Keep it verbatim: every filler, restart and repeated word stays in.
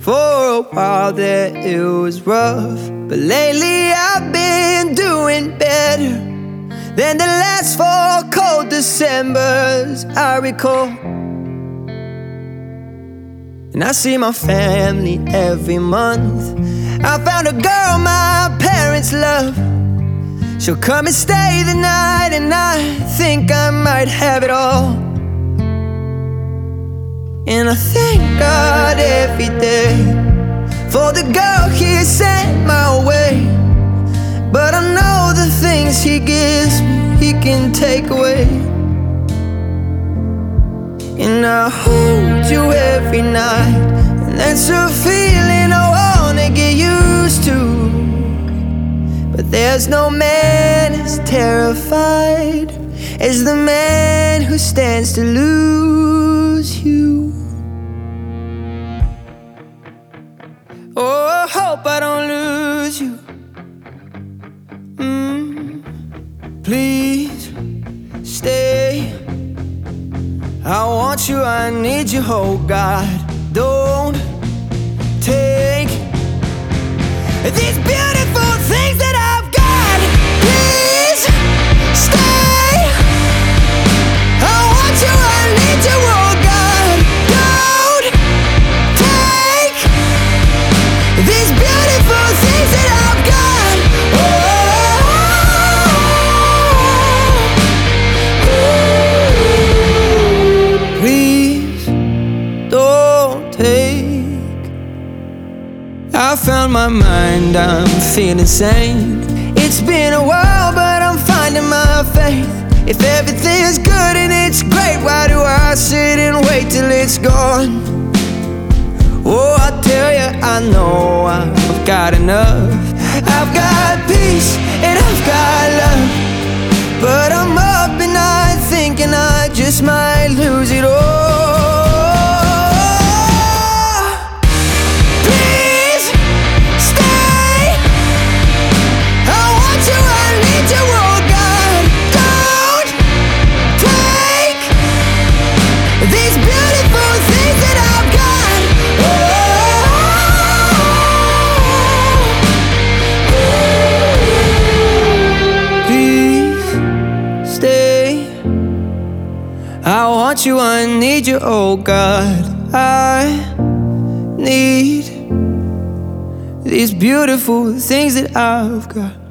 For a while there it was rough, but lately I've been doing better than the last four cold Decembers I recall. And I see my family every month. I found a girl my parents love. She'll come and stay the night, and I think I might have it all. And I thank God every day for the girl He sent my way. But I know the things He gives me, He can take away. And I hold you every night, and that's a feeling I wanna get used to. But there's no man as terrified as the man who stands to lose you. Oh, I hope I don't lose you. mm, Please stay. I want you, I need you, oh God. Don't take these beautiful things that I've got. Please stay. I want you, I need you, oh God. Don't take these beautiful things that I've got. Oh, please don't take. I found my mind, I'm feeling sane. It's been a while, but I'm finding my faith. If everything's good and it's great, why do I sit and wait till it's gone? Oh, I tell you, I know I've got enough. I've got peace and I've got love, but I'm up at night thinking I just might lose it all. I want you, I need you, oh God. I need these beautiful things that I've got.